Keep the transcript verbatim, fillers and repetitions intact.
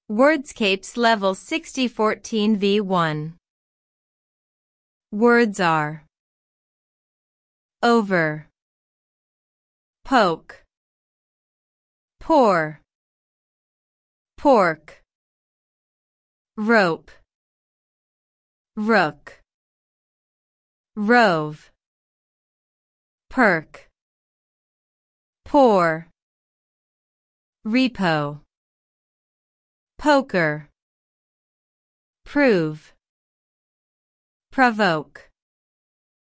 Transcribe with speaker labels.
Speaker 1: Wordscapes Level sixty fourteen V one. Words are over, poke, pour, pork, rope, rook, rove, perk, pour, repo, poker, prove, provoke.